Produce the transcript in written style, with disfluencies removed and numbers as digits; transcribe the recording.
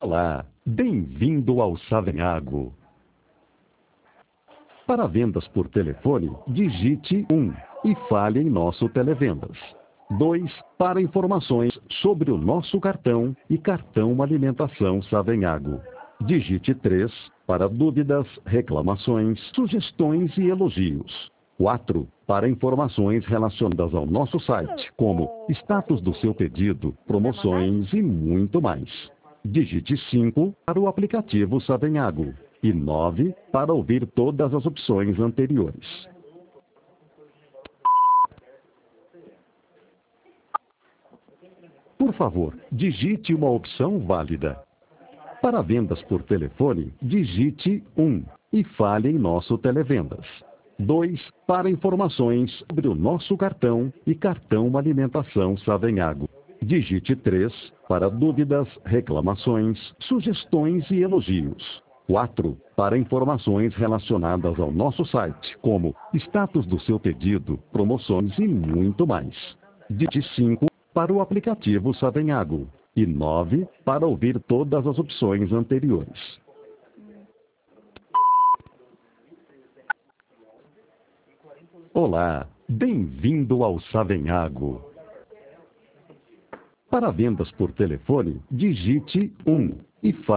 Olá, bem-vindo ao Savenhago. Para vendas por telefone, digite 1 e fale em nosso Televendas. 2. Para informações sobre o nosso cartão e cartão alimentação Savenhago. Digite 3 para dúvidas, reclamações, sugestões e elogios. 4. Para informações relacionadas ao nosso site, como status do seu pedido, promoções e muito mais. Digite 5 para o aplicativo Savenhago e 9 para ouvir todas as opções anteriores. Por favor, digite uma opção válida. Para vendas por telefone, digite 1 e fale em nosso Televendas. 2. Para informações sobre o nosso cartão e cartão alimentação Savenhago. Digite 3 para dúvidas, reclamações, sugestões e elogios. 4. Para informações relacionadas ao nosso site, como status do seu pedido, promoções e muito mais. Digite 5 para o aplicativo Savenhago e 9 para ouvir todas as opções anteriores. Olá, bem-vindo ao Savenhago. Para vendas por telefone, digite 1 e fale